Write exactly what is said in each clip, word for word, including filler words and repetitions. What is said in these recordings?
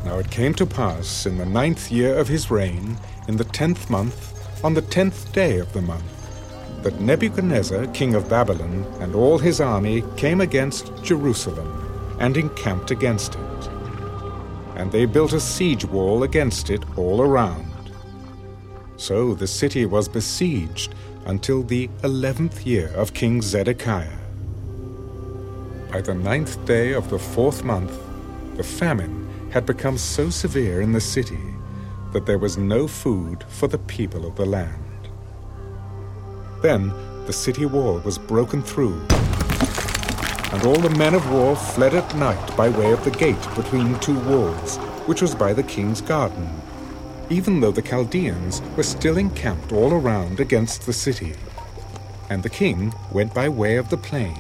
Now it came to pass in the ninth year of his reign, in the tenth month, on the tenth day of the month, that Nebuchadnezzar, king of Babylon, and all his army came against Jerusalem, and encamped against it. And they built a siege wall against it all around. So the city was besieged until the eleventh year of King Zedekiah. By the ninth day of the fourth month, the famine had become so severe in the city that there was no food for the people of the land. Then the city wall was broken through, and all the men of war fled at night by way of the gate between two walls, which was by the king's garden, even though the Chaldeans were still encamped all around against the city. And the king went by way of the plain.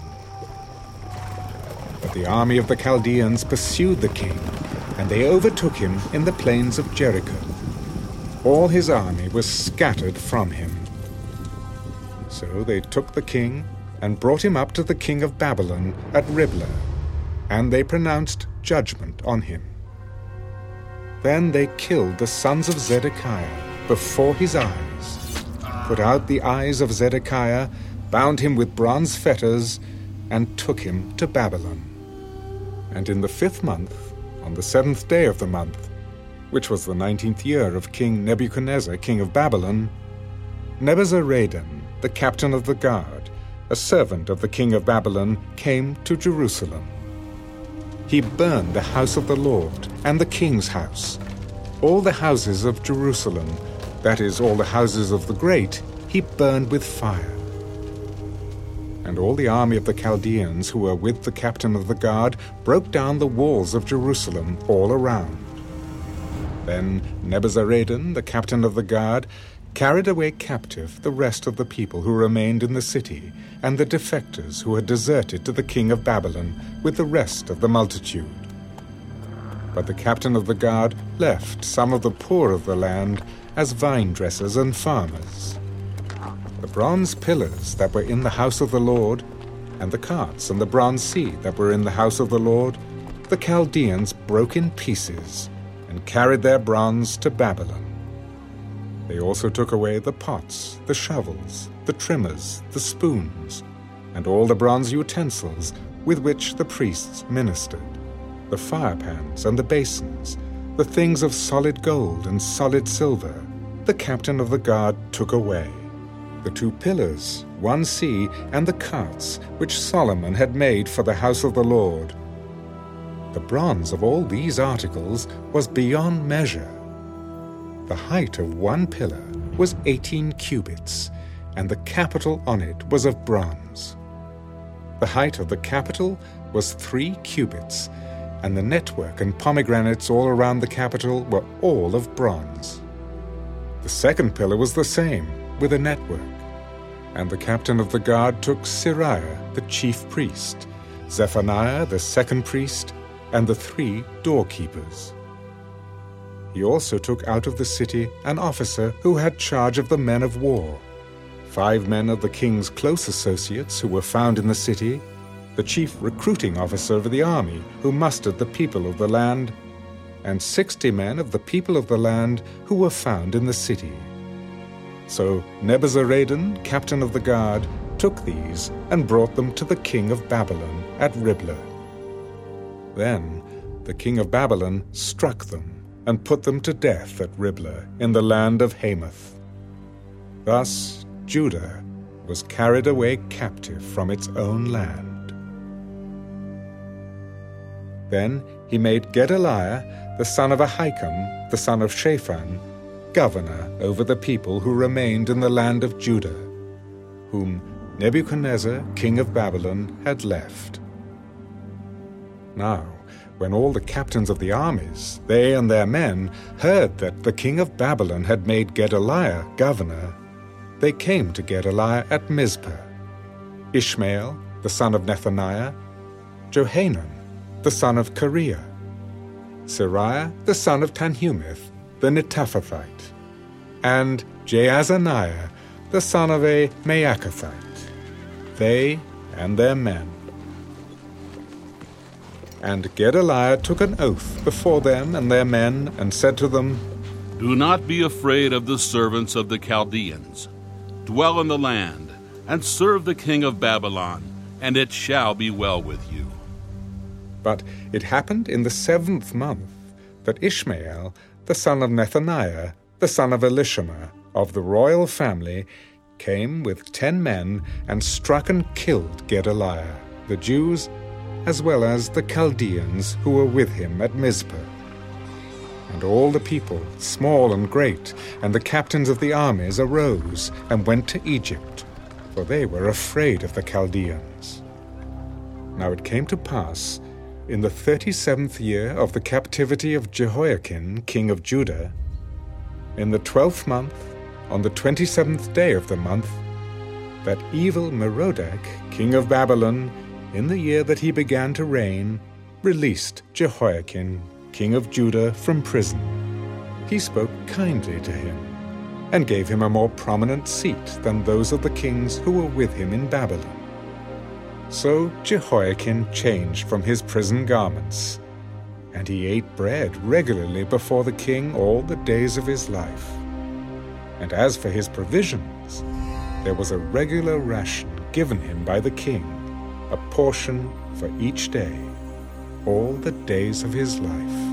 But the army of the Chaldeans pursued the king, and they overtook him in the plains of Jericho. All his army was scattered from him. So they took the king and brought him up to the king of Babylon at Riblah, and they pronounced judgment on him. Then they killed the sons of Zedekiah before his eyes, put out the eyes of Zedekiah, bound him with bronze fetters, and took him to Babylon. And in the fifth month, on the seventh day of the month, which was the nineteenth year of King Nebuchadnezzar, king of Babylon, Nebuzaradan, the captain of the guard, a servant of the king of Babylon, came to Jerusalem. He burned the house of the Lord and the king's house. All the houses of Jerusalem, that is, all the houses of the great, he burned with fire. And all the army of the Chaldeans who were with the captain of the guard broke down the walls of Jerusalem all around. Then Nebuzaradan, the captain of the guard, carried away captive the rest of the people who remained in the city, and the defectors who had deserted to the king of Babylon with the rest of the multitude. But the captain of the guard left some of the poor of the land as vine dressers and farmers. The bronze pillars that were in the house of the Lord, and the carts and the bronze seat that were in the house of the Lord, the Chaldeans broke in pieces and carried their bronze to Babylon. They also took away the pots, the shovels, the trimmers, the spoons, and all the bronze utensils with which the priests ministered, the firepans and the basins, the things of solid gold and solid silver, the captain of the guard took away. The two pillars, one sea, and the carts which Solomon had made for the house of the Lord. The bronze of all these articles was beyond measure. The height of one pillar was eighteen cubits, and the capital on it was of bronze. The height of the capital was three cubits, and the network and pomegranates all around the capital were all of bronze. The second pillar was the same, with a network. And the captain of the guard took Seraiah, the chief priest, Zephaniah, the second priest, and the three doorkeepers. He also took out of the city an officer who had charge of the men of war, five men of the king's close associates who were found in the city, the chief recruiting officer of the army who mustered the people of the land, and sixty men of the people of the land who were found in the city. So Nebuzaradan, captain of the guard, took these and brought them to the king of Babylon at Riblah. Then the king of Babylon struck them and put them to death at Riblah in the land of Hamath. Thus Judah was carried away captive from its own land. Then he made Gedaliah, the son of Ahikam, the son of Shaphan, governor over the people who remained in the land of Judah, whom Nebuchadnezzar, king of Babylon, had left. Now, when all the captains of the armies, they and their men, heard that the king of Babylon had made Gedaliah governor, they came to Gedaliah at Mizpah. Ishmael, the son of Nethaniah, Johanan, the son of Kareah, Seraiah, the son of Tanhumeth, the Netophathite, and Jaazaniah, the son of a Maacathite, they and their men. And Gedaliah took an oath before them and their men, and said to them, Do not be afraid of the servants of the Chaldeans. Dwell in the land, and serve the king of Babylon, and it shall be well with you. But it happened in the seventh month that Ishmael, the son of Nethaniah, the son of Elishama, of the royal family, came with ten men and struck and killed Gedaliah, the Jews, as well as the Chaldeans who were with him at Mizpah. And all the people, small and great, and the captains of the armies arose and went to Egypt, for they were afraid of the Chaldeans. Now it came to pass, in the thirty-seventh year of the captivity of Jehoiakim, king of Judah, in the twelfth month, on the twenty-seventh day of the month, that evil Merodach, king of Babylon, in the year that he began to reign, released Jehoiakim, king of Judah, from prison. He spoke kindly to him, and gave him a more prominent seat than those of the kings who were with him in Babylon. So Jehoiakim changed from his prison garments, and he ate bread regularly before the king all the days of his life. And as for his provisions, there was a regular ration given him by the king, a portion for each day, all the days of his life.